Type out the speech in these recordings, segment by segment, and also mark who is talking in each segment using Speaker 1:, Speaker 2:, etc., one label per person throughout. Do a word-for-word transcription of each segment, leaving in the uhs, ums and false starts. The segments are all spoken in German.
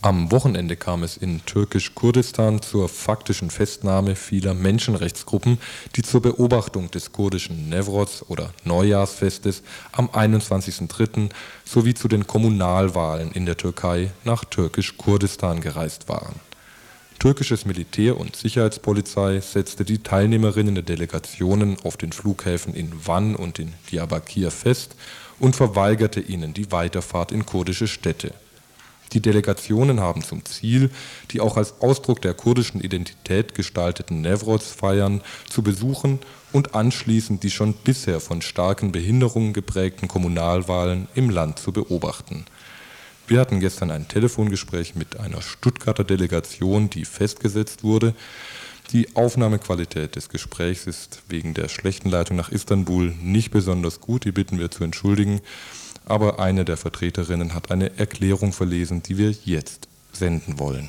Speaker 1: Am Wochenende kam es in Türkisch-Kurdistan zur faktischen Festnahme vieler Menschenrechtsgruppen, die zur Beobachtung des kurdischen Newroz oder Neujahrsfestes am einundzwanzigsten dritten sowie zu den Kommunalwahlen in der Türkei nach Türkisch-Kurdistan gereist waren. Türkisches Militär und Sicherheitspolizei setzte die Teilnehmerinnen der Delegationen auf den Flughäfen in Van und in Diyarbakir fest und verweigerte ihnen die Weiterfahrt in kurdische Städte. Die Delegationen haben zum Ziel, die auch als Ausdruck der kurdischen Identität gestalteten Newroz-Feiern zu besuchen und anschließend die schon bisher von starken Behinderungen geprägten Kommunalwahlen im Land zu beobachten. Wir hatten gestern ein Telefongespräch mit einer Stuttgarter Delegation, die festgesetzt wurde. Die Aufnahmequalität des Gesprächs ist wegen der schlechten Leitung nach Istanbul nicht besonders gut, die bitten wir zu entschuldigen. Aber eine der Vertreterinnen hat eine Erklärung verlesen, die wir jetzt senden wollen.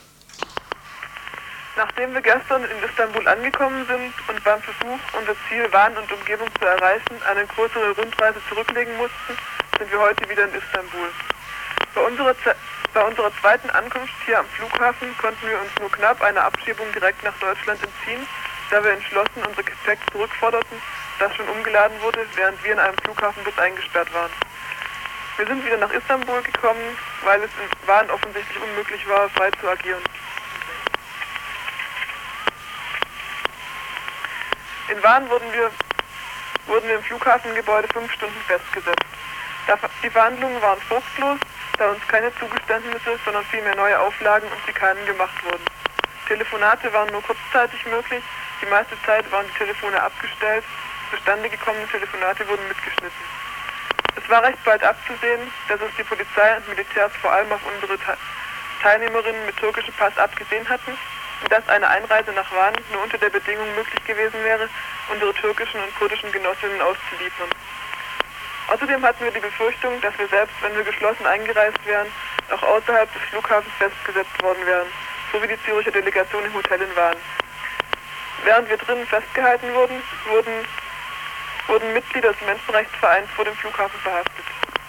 Speaker 2: Nachdem wir gestern in Istanbul angekommen sind und beim Versuch, unser Ziel Van und Umgebung zu erreichen, eine größere Rundreise zurücklegen mussten, sind wir heute wieder in Istanbul. Bei unserer, bei unserer zweiten Ankunft hier am Flughafen konnten wir uns nur knapp einer Abschiebung direkt nach Deutschland entziehen, da wir entschlossen unser Gepäck zurückforderten, das schon umgeladen wurde, während wir in einem Flughafenbus eingesperrt waren. Wir sind wieder nach Istanbul gekommen, weil es in Van offensichtlich unmöglich war, frei zu agieren. In Van wurden wir, wurden wir im Flughafengebäude fünf Stunden festgesetzt. Die Verhandlungen waren fruchtlos, da uns keine Zugeständnisse, sondern vielmehr neue Auflagen und Schikanen gemacht wurden. Telefonate waren nur kurzzeitig möglich, die meiste Zeit waren die Telefone abgestellt, zustande gekommene Telefonate wurden mitgeschnitten. Es war recht bald abzusehen, dass es die Polizei und Militärs vor allem auf unsere Teilnehmerinnen mit türkischem Pass abgesehen hatten und dass eine Einreise nach Van nur unter der Bedingung möglich gewesen wäre, unsere türkischen und kurdischen Genossinnen auszuliefern. Außerdem hatten wir die Befürchtung, dass wir selbst, wenn wir geschlossen eingereist wären, auch außerhalb des Flughafens festgesetzt worden wären, so wie die Züricher Delegation im Hotel in Van. Während wir drinnen festgehalten wurden, wurden wurden Mitglieder des Menschenrechtsvereins vor dem Flughafen verhaftet.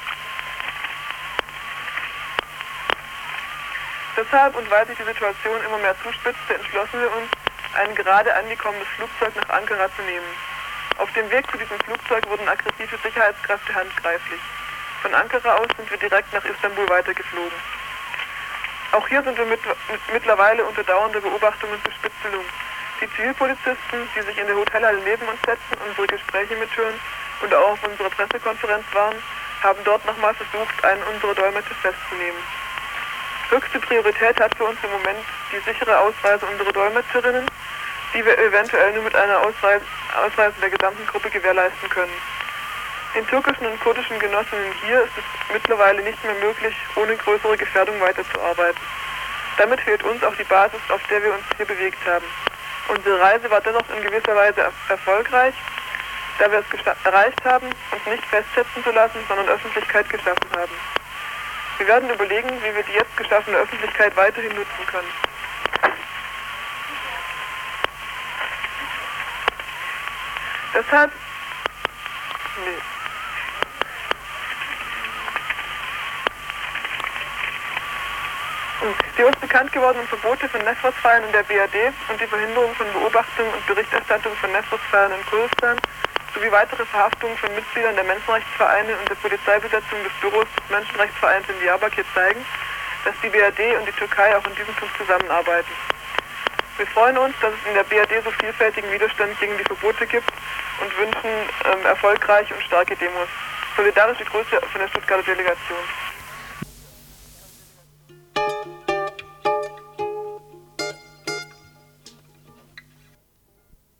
Speaker 2: Deshalb und weil sich die Situation immer mehr zuspitzte, entschlossen wir uns, ein gerade angekommenes Flugzeug nach Ankara zu nehmen. Auf dem Weg zu diesem Flugzeug wurden aggressive Sicherheitskräfte handgreiflich. Von Ankara aus sind wir direkt nach Istanbul weitergeflogen. Auch hier sind wir mit, mit, mittlerweile unter dauernder Beobachtung und Bespitzelung. Die Zivilpolizisten, die sich in der Hotelhalle neben uns setzen, unsere Gespräche mithören und auch auf unserer Pressekonferenz waren, haben dort nochmal versucht, einen unserer Dolmetscher festzunehmen. Höchste Priorität hat für uns im Moment die sichere Ausreise unserer Dolmetscherinnen, die wir eventuell nur mit einer Ausreise, Ausreise der gesamten Gruppe gewährleisten können. Den türkischen und kurdischen Genossinnen hier ist es mittlerweile nicht mehr möglich, ohne größere Gefährdung weiterzuarbeiten. Damit fehlt uns auch die Basis, auf der wir uns hier bewegt haben. Unsere Reise war dennoch in gewisser Weise er erfolgreich, da wir es erreicht haben, uns nicht festsetzen zu lassen, sondern Öffentlichkeit geschaffen haben. Wir werden überlegen, wie wir die jetzt geschaffene Öffentlichkeit weiterhin nutzen können. Deshalb... Nee. Die uns bekannt gewordenen Verbote von Newroz-Feiern in der B R D und die Verhinderung von Beobachtung und Berichterstattung von Newroz-Feiern in Kurdistan sowie weitere Verhaftungen von Mitgliedern der Menschenrechtsvereine und der Polizeibesetzung des Büros des Menschenrechtsvereins in Diyarbakir zeigen, dass die B R D und die Türkei auch in diesem Punkt zusammenarbeiten. Wir freuen uns, dass es in der B R D so vielfältigen Widerstand gegen die Verbote gibt und wünschen ähm, erfolgreiche und starke Demos. Solidarisch die Grüße von der Stuttgarter Delegation.